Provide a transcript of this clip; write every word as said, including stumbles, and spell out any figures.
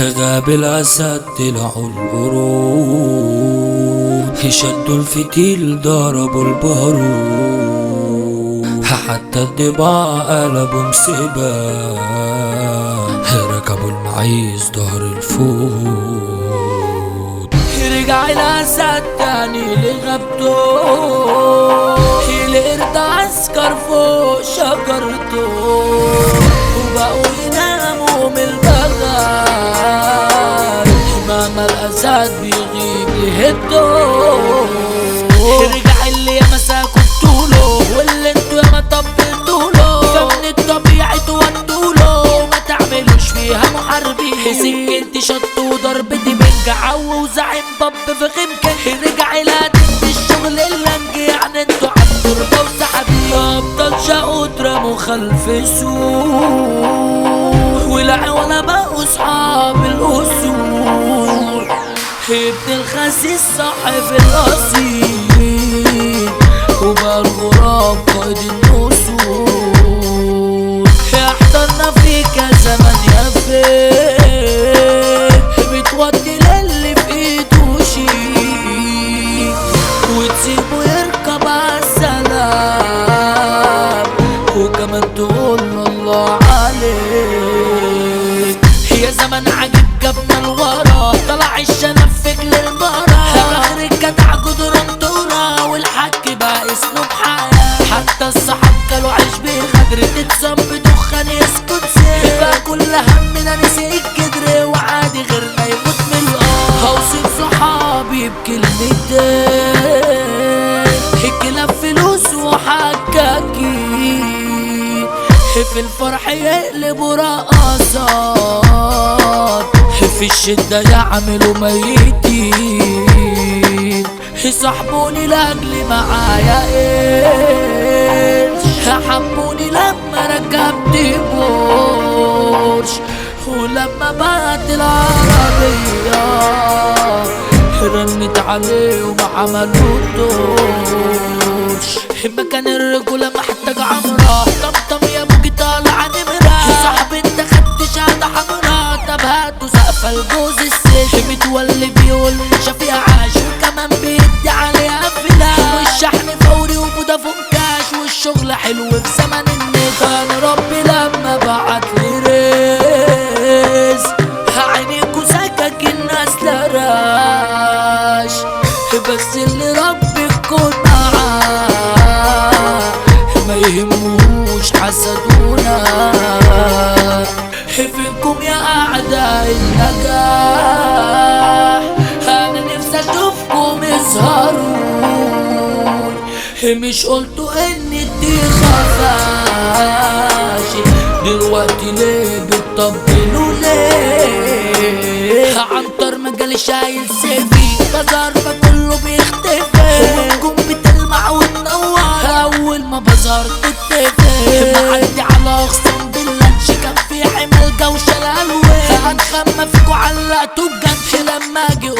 غاب الأسد طلعوا القرود، شدوا الفتيل ضربوا البارود، حتى الضباع قلبوا مسبان، ركبوا المعيز ظهر الفود. رجع الأسد تاني لغابته، القرد عسكر فوق شجرته، وبقوا يناموا من البغال، مهما الأسد بيغيب يهدوا. رجع اللي يا مساكوا بطوله، واللي انتوا يا ما طبلتوله، فمن الطبيعي تودوله، ما تعملوش فيها محاربين، سكنتي شط وضربتي بنجع وزعيم باب في غمكن. رجع القديم الشغل اللنج، يعني انتوا عالتربة وسحابين، ابطال شقوا اترموا خلف سور، ولا ولا بقوا صحاب الأصول. ابن الخسيس صاحب الأصيل، وبقى الغراب قائد النسور. احضرنا فيك يا زمن يا فين، بتودي للي في ايده شيء، وتسيبه يركب عالسلام، وكمان تقول الله عليك. يا زمن عجب جبنا الورا، طلع الشنفك للمرا، اخر الجدع جدران دورة، والحك بقى اسلوب حياة. حتى الصحاب كانوا عيش بغدر، تتسم بدخان يسكت سير، بقى كل همنا نسي الجدر، وعادي غيرنا يموت من القار. هوصف صحابي بكلمتين، الكلاب فلوس وحكاكين، في الفرح يقلبوا رقصات، في الشدة يعملوا ميتين، يصاحبوني لاجل معايا قرش، حبوني لما ركبت بورش، ولما بقت العربية رنت عليه وما عملوا دورش. مكان الرجولة محتاج عمرة، طمطم يا ابوكي طالعة نمرة، صاحب انت خدت شهادة حمرا، طب هاتوا سقفة لجوز الست، متولي بيقول شافيها عاش، وكمان بيدي عليها فلاش، والشحن فوري وفودافون كاش، والشغل حلو في زمن النت. انا ربي لما بعتلي رزق، عينيكوا سكك الناس لراش، بس اللي ربي يكون معاه ما يهموش حسدونا. فينكم يا أعداء النجاح، أنا نفسي أشوفكم يظهرون، مش قلتوا إن دي خفاشي، دلوقتي ليه بتطبلوا ليه؟ عنتر مجال شايل سيفي، بظهر فكله بيختفي، وانكم بتلمع وتنور، أول ما بظهر تتفق، معدي على أخصام باللانش، كان في حمل جوشة الألوان، هنخمى فيكوا علقتوا بجنش، لما أجي